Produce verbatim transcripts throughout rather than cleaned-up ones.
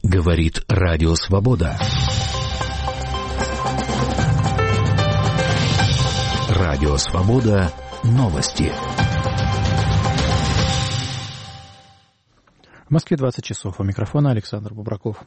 Говорит Радио Свобода. Радио Свобода. Новости. В Москве двадцать часов. У микрофона Александр Бубраков.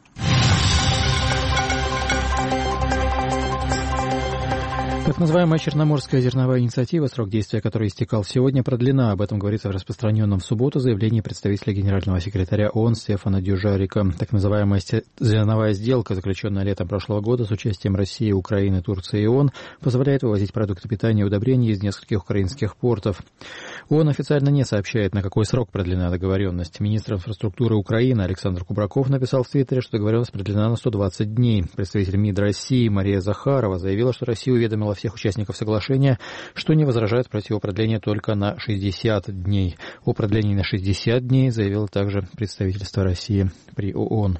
Так называемая Черноморская зерновая инициатива, срок действия которой истекал сегодня, продлена. Об этом говорится в распространенном в субботу заявлении представителя генерального секретаря ООН Стефана Дюжарика. Так называемая зерновая сделка, заключенная летом прошлого года с участием России, Украины, Турции и ООН, позволяет вывозить продукты питания и удобрений из нескольких украинских портов. ООН официально не сообщает, на какой срок продлена договоренность. Министр инфраструктуры Украины Александр Кубраков написал в Твиттере, что договоренность продлена на сто двадцать дней. Представитель МИД России Мария Захарова заявила, что Россия уведомила всех участников соглашения, что не возражает против продления только на шестьдесят дней. О продлении на шестьдесят дней заявило также представительство России при ООН.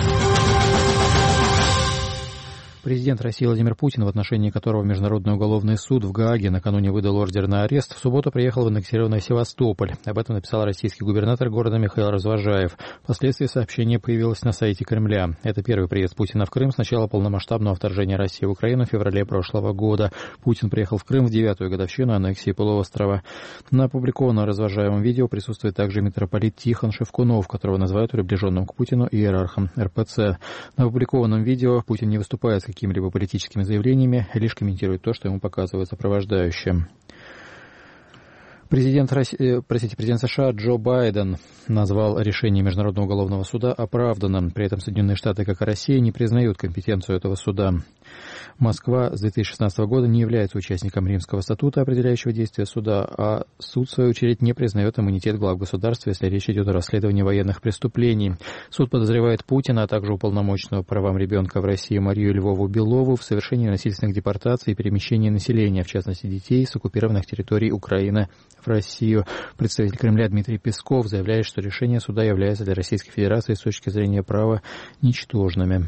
Президент России Владимир Путин, в отношении которого Международный уголовный суд в Гааге накануне выдал ордер на арест, в субботу приехал в аннексированный Севастополь. Об этом написал российский губернатор города Михаил Развожаев. Впоследствии сообщение появилось на сайте Кремля. Это первый приезд Путина в Крым с начала полномасштабного вторжения России в Украину в феврале прошлого года. Путин приехал в Крым в девятую годовщину аннексии полуострова. На опубликованном Развожаевом видео присутствует также митрополит Тихон Шевкунов, которого называют приближенным к Путину иерархом эр пэ цэ. На опубликованном видео Путин не выступает с какими-либо политическими заявлениями, лишь комментирует то, что ему показывают сопровождающие. Президент, России, простите, президент США Джо Байден назвал решение Международного уголовного суда оправданным. При этом Соединенные Штаты, как и Россия, не признают компетенцию этого суда. Москва с две тысячи шестнадцатого года не является участником Римского статута, определяющего действия суда, а суд, в свою очередь, не признает иммунитет глав государства, если речь идет о расследовании военных преступлений. Суд подозревает Путина, а также уполномоченного по правам ребенка в России Марию Львову-Белову в совершении насильственных депортаций и перемещении населения, в частности детей, с оккупированных территорий Украины в Россию. Представитель Кремля Дмитрий Песков заявляет, что решение суда является для Российской Федерации с точки зрения права ничтожными.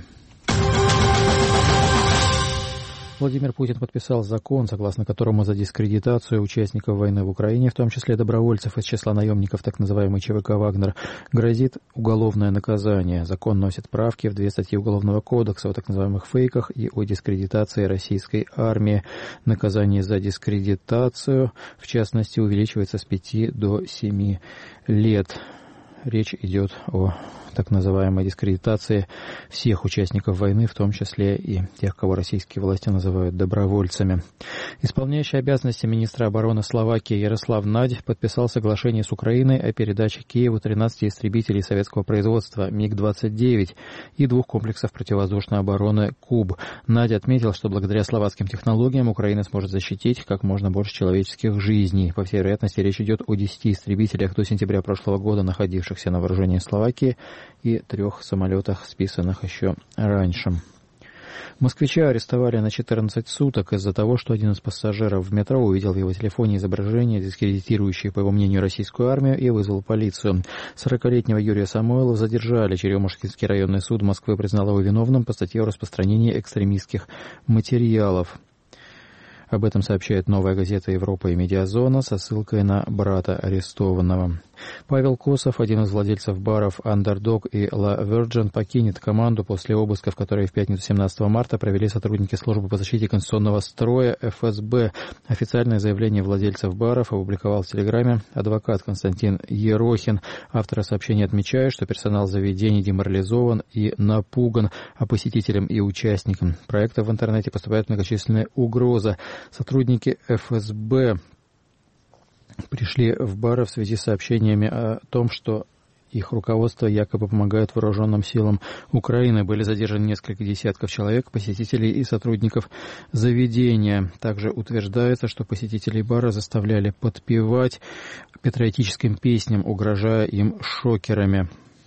Владимир Путин подписал закон, согласно которому за дискредитацию участников войны в Украине, в том числе добровольцев из числа наемников так называемой че вэ ка «Вагнер», грозит уголовное наказание. Закон носит правки в две статьи Уголовного кодекса о так называемых фейках и о дискредитации российской армии. Наказание за дискредитацию, в частности, увеличивается с пяти до семи лет. Речь идет о так называемой дискредитации всех участников войны, в том числе и тех, кого российские власти называют добровольцами. Исполняющий обязанности министра обороны Словакии Ярослав Надь подписал соглашение с Украиной о передаче Киеву тринадцати истребителей советского производства миг двадцать девять и двух комплексов противовоздушной обороны «Куб». Надь отметил, что благодаря словацким технологиям Украина сможет защитить как можно больше человеческих жизней. По всей вероятности, речь идет о десяти истребителях до сентября прошлого года, находившихся на вооружении Словакии, и трех самолетах, списанных еще раньше. Москвича арестовали на четырнадцать суток из-за того, что один из пассажиров в метро увидел в его телефоне изображение, дискредитирующее, по его мнению, российскую армию, и вызвал полицию. сорокалетнего Юрия Самойлова задержали. Черемушкинский районный суд Москвы признал его виновным по статье о распространении экстремистских материалов. Об этом сообщает «Новая газета Европа» и «Медиазона» со ссылкой на брата арестованного. Павел Косов, один из владельцев баров «Андердог» и «Ла Virgin», покинет команду после обысков, которые в пятницу семнадцатого марта провели сотрудники службы по защите конституционного строя эф эс бэ. Официальное заявление владельцев баров опубликовал в Телеграме адвокат Константин Ерохин. Авторы сообщения отмечают, что персонал заведений деморализован и напуган, а посетителям и участникам проекта в интернете поступают многочисленные угрозы. Сотрудники эф эс бэ пришли в бары в связи с сообщениями о том, что их руководство якобы помогает вооруженным силам Украины. Были задержаны несколько десятков человек, посетителей и сотрудников заведения. Также утверждается, что посетителей бара заставляли подпевать патриотическим песням, угрожая им шокерами.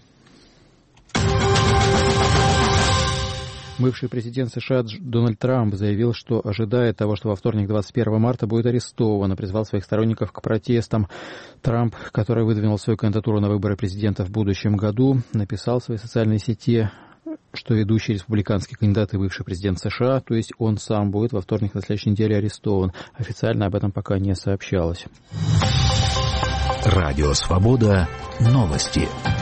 Бывший президент США Дональд Трамп заявил, что ожидает того, что во вторник, двадцать первого марта, будет арестован, и призвал своих сторонников к протестам. Трамп, который выдвинул свою кандидатуру на выборы президента в будущем году, написал в своей социальной сети, что ведущий республиканский кандидат и бывший президент США, то есть он сам, будет во вторник на следующей неделе арестован. Официально об этом пока не сообщалось. Радио Свобода. Новости.